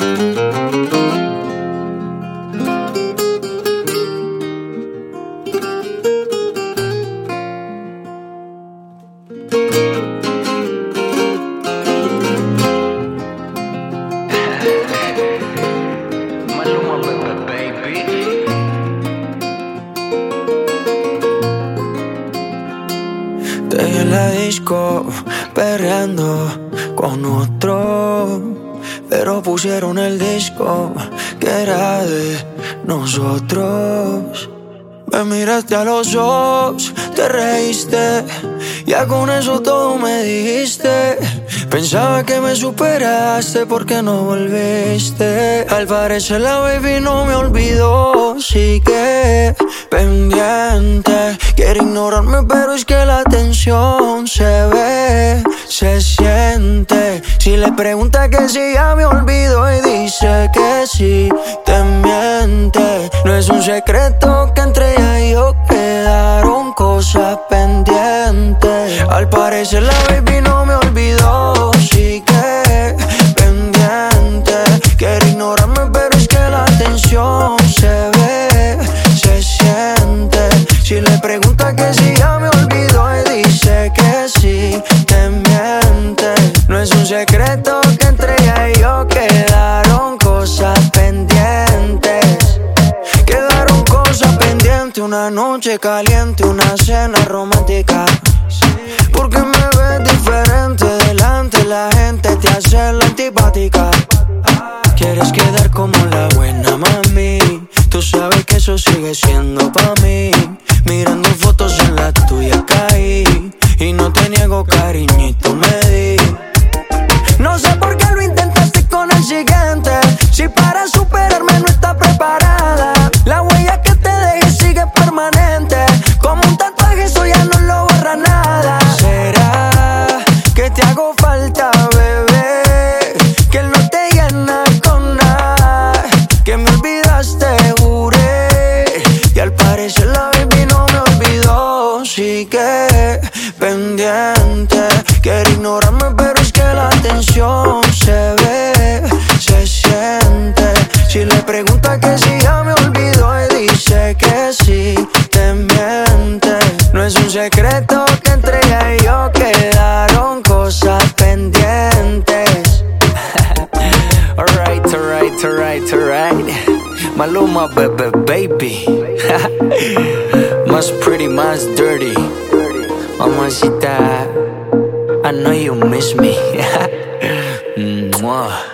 Te vi en la disco, perreando con otro, pero pusieron el disco que era de nosotros. Me miraste a los ojos, te reíste, ya con eso todo me dijiste. Pensaba que me superaste porque no volviste. Al parecer la baby no me olvidó, sigue pendiente. Quiere ignorarme pero es que la tensión se ve, se siente. Si le pregunta que si ya me olvidó y dice que sí, te miente. No es un secreto que entre ella y yo quedaron cosas pendientes. Al parecer la baby no me olvidó, sigue pendiente. Quiere ignorarme pero es que la tensión se ve, se siente. Si le pregunta que si ya me olvidó y dice que sí, te miente. No es un secreto que entre ella y yo quedaron cosas pendientes. Quedaron cosas pendientes, una noche caliente, una cena romántica. Porque me ves diferente delante la gente, te hace la antipática. Quieres quedar como la buena mami, tú sabes que eso sigue siendo pa' mí. Mirando fotos en la tuya caí, y no te niego cariñito me di. No sé por qué lo intentaste con el siguiente, si para superarme no está preparada. La huella que te dejé sigue permanente, como un tatuaje eso ya no lo borra nada. ¿Será que te hago falta, bebé? Que él no te llena con nada, que me olvidaste, juré. Y al parecer la baby no me olvidó, sigue pendiente. Quiere ignorarme pero es que la tensión se ve, se siente. Si le pregunta que si ya me olvidó y dice que sí, te miente. No es un secreto que entre ella y yo quedaron cosas pendientes. Alright. Maluma, baby. Más pretty, más dirty. Mamacita, I know you miss me. Mwah.